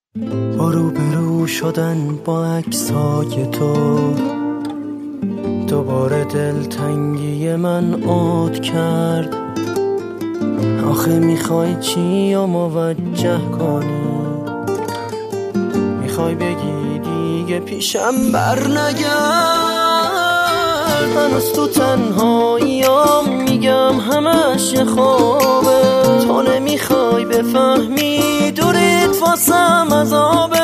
با روبرو شدن با عکسای تو دوباره دلتنگی من عاد کرد. آخه میخوای چی یا موجه کنی؟ میخوای بگی دیگه پیشم بر نگرد؟ هنوز تو تنهاییام میگم همش یه خوابه. تو نمیخوای بفهمی دوریت واسم عذابه.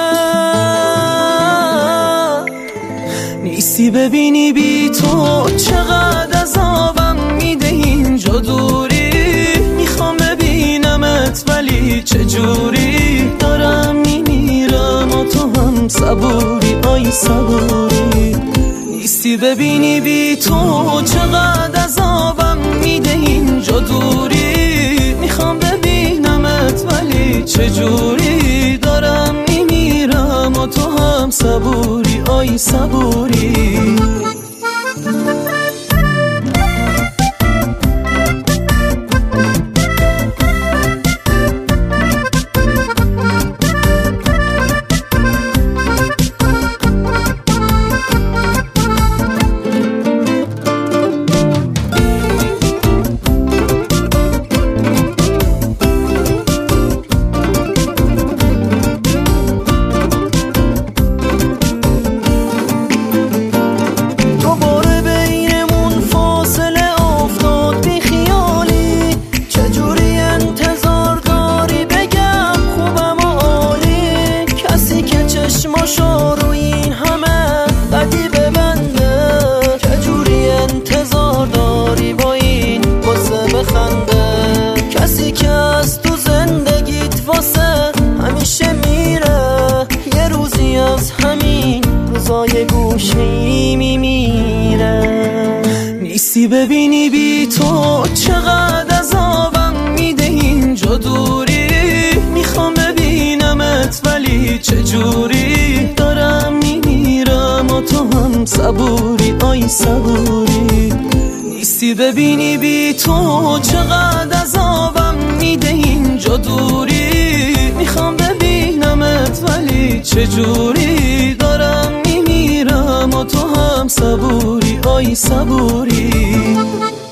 نیستی ببینی بی تو چقدر عذابم میده اینجا دوری. میخوام ببینمت ولی چجوری دارم میمیرم و تو هم صبوری. آی صبوری نیستی ببینی بی تو چقدر عذابم میده اینجا دوری. میخوام ببینمت ولی چجوری دارم میمیرم و تو هم صبوری. آی صبوری چشماشو رو این همه قدی ببنده. چجوری انتظار داری با این قصه بخنده؟ کسی که از تو زندگیت واسه همیشه میره یه روزی از همین روزای گوشه‌ای میمیره. نیستی ببینی بی تو چقدر عذابم میده اینجا دوری. میخوام ببینمت ولی چجوری دارم میمیرم و تو هم صبوری. آی صبوری نیستی ببینی بی تو چقدر عذابم میده اینجا دوری. میخوام ببینمت ولی چجوری دارم میمیرم و تو هم صبوری. آی صبوری